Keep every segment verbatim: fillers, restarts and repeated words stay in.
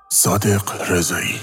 صادق رضایی.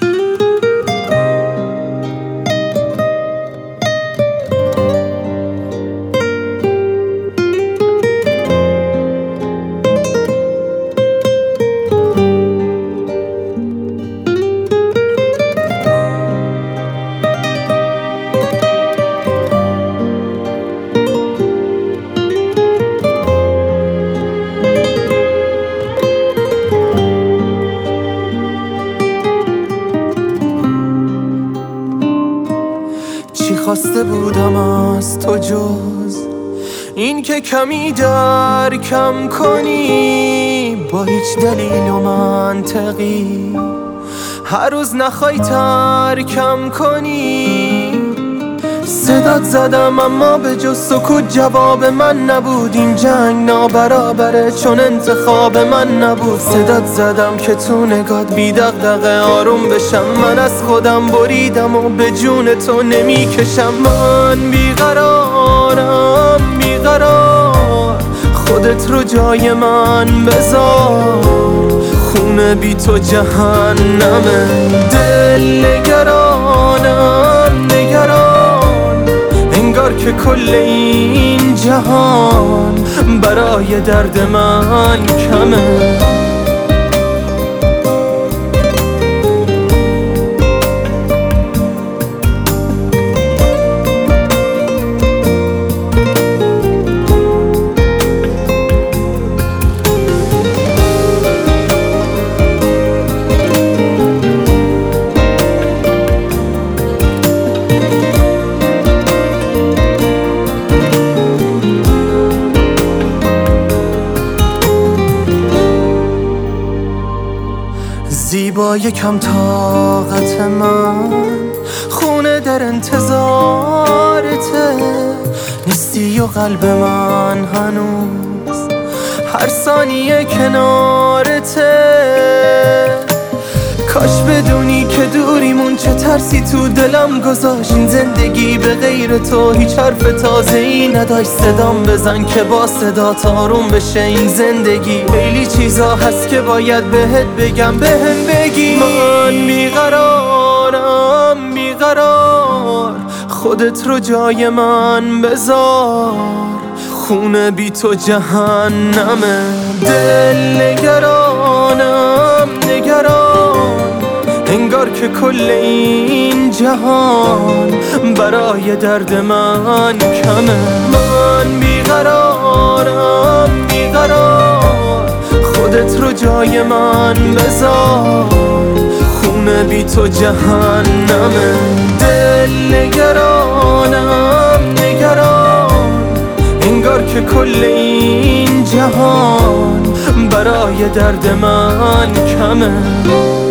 چی خواسته بودم از تو جز این که کمی درکم کنی، با هیچ دلیل و منطقی هر روز نخوای ترکم کنی. صدات زدم اما به جز سکوت جواب من نبود. این جنگ نابرابره چون انتخاب من نبود. صدات زدم که تو نگات بی دغدغه آروم بشم. من از خودم بریدم و به جون تو نمیکشم. من بیقرارم بیقرار، خودت رو جای من بذار. خونه بی تو جهنمه، دل نگرانم نگران، انگار که کل این جهان برای درد من کمه. زیبا یکم طاقت من، خونه در انتظارته. نیستی و قلب من هنوز هر ثانیه کنارته. کاش بدونی که دوریمون چه ترسی تو دلم گذاشت. این زندگی به غیر تو هیچ حرف تازه‌ای نداشت. صدام بزن که با صدا آروم بشه این زندگی. خیلی چیزا هست که باید بهت بگم بهم بگی. من بیقرارم بیقرار، خودت رو جای من بذار. خونه بی تو جهنمه، دل نگرانم نگران، انگار که کل این جهان برای درد من کمه. من بیقرارم بیقرار، خودت رو جای من بذار. خونه بی تو جهنمه، دل نگرانم نگران، انگار که کل این جهان برای درد من کمه.